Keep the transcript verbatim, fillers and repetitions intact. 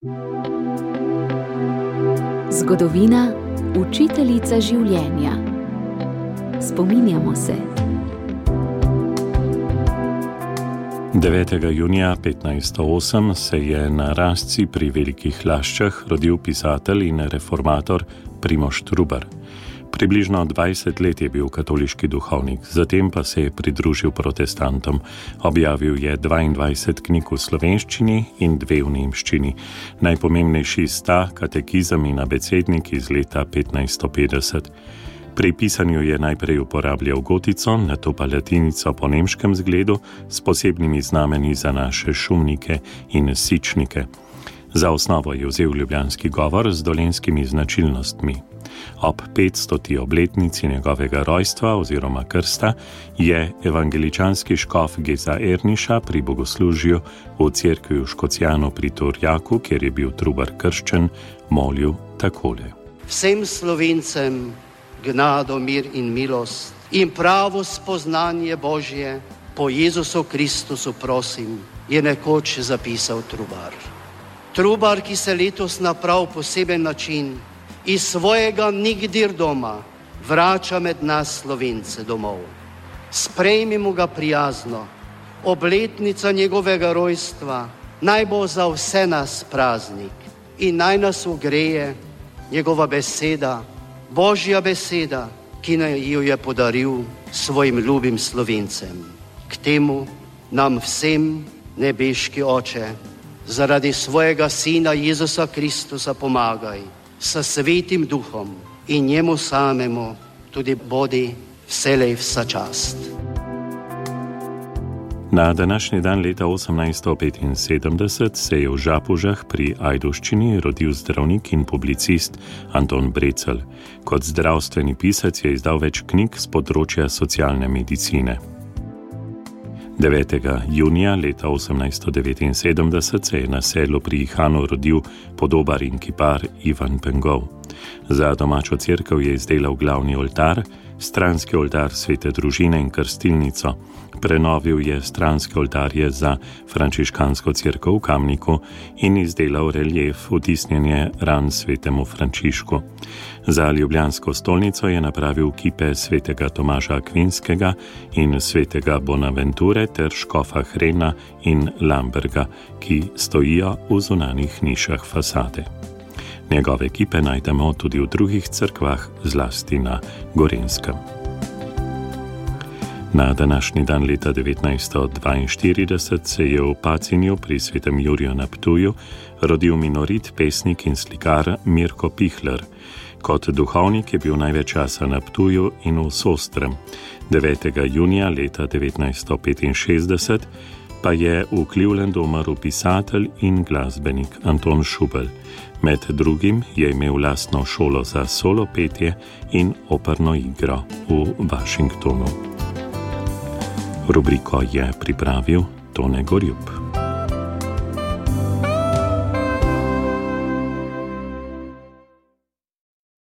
Zgodovina, učiteljica življenja. Spominjamo se. devetega junija petnajststo osem se je na Razci pri Velikih Laščah rodil pisatelj in reformator Primož Trubar. Približno dvajset let je bil katoliški duhovnik, zatem pa se je pridružil protestantom. Objavil je dvaindvajset knjig v slovenščini in dve v nemščini. Najpomembnejši sta Katekizem in Abecednik iz leta petnajststo petdeset. Pri pisanju je najprej uporabljal gotico, nato pa latinico po nemškem zgledu s posebnimi znameni za naše šumnike in sičnike. Za osnovo je vzel ljubljanski govor z dolenjskimi značilnostmi. Ob petstoti obletnici njegovega rojstva oziroma krsta je evangeličanski škof Geza Erniša pri bogoslužju v cerkvi v Škocjanu pri Turjaku, kjer je bil Trubar krščen, molil takole. Vsem Slovencem gnado, mir in milost in pravo spoznanje Božje po Jezusu Kristusu prosim, je nekoč zapisal Trubar. Trubar, ki se letos na prav poseben način iz svojega nikdar doma vrača med nas Slovence domov. Sprejmimo ga prijazno, obletnica njegovega rojstva naj bo za vse nas praznik in naj nas ugreje njegova beseda, Božja beseda, ki nam jo je podaril svojim ljubim Slovencem. K temu nam vsem nebeški Oče zaradi svojega Sina Jezusa Kristusa pomagaj s Svetim Duhom in njemu samemu tudi bodi vselej vsa čast. Na današnji dan leta osemnajststo petinsedemdeset se je v Žapužah pri Ajdovščini rodil zdravnik in publicist Anton Brecelj. Kot zdravstveni pisec je izdal več knjig z področja socialne medicine. devetega junija leta osemnajststo devetinsedemdeset se je na sedlu pri Ihanu rodil podobar in kipar Ivan Pengov. Za domačo cerkev je izdelal glavni oltar, stranski oltar Svete družine in krstilnico. Prenovil je stranske oltarje za frančiškansko cerkev v Kamniku in izdelal relief vtisnjenje ran svetemu Frančišku. Za ljubljansko stolnico je napravil kipe svetega Tomaža Akvinskega in svetega Bonaventure ter škofa Hrena in Lamberga, ki stojijo v zunanjih nišah fasade. Njegove kipe najdemo tudi v drugih cerkvah, zlasti na Gorenjskem. Na današnji dan leta devetnajststo dvainštirideset se je v Pacinju pri Svetem Juriju na Ptuju rodil minorit, pesnik in slikar Mirko Pihler. Kot duhovnik je bil največ časa na Ptuju in v Sostrem. devetega junija leta devetnajststo petinšestdeset pa je v Clevelandu umrl pisatelj in glasbenik Anton Šubel. Med drugim je imel lastno šolo za solo petje in operno igro v Washingtonu. Rubriko je pripravil Tone Gorjup.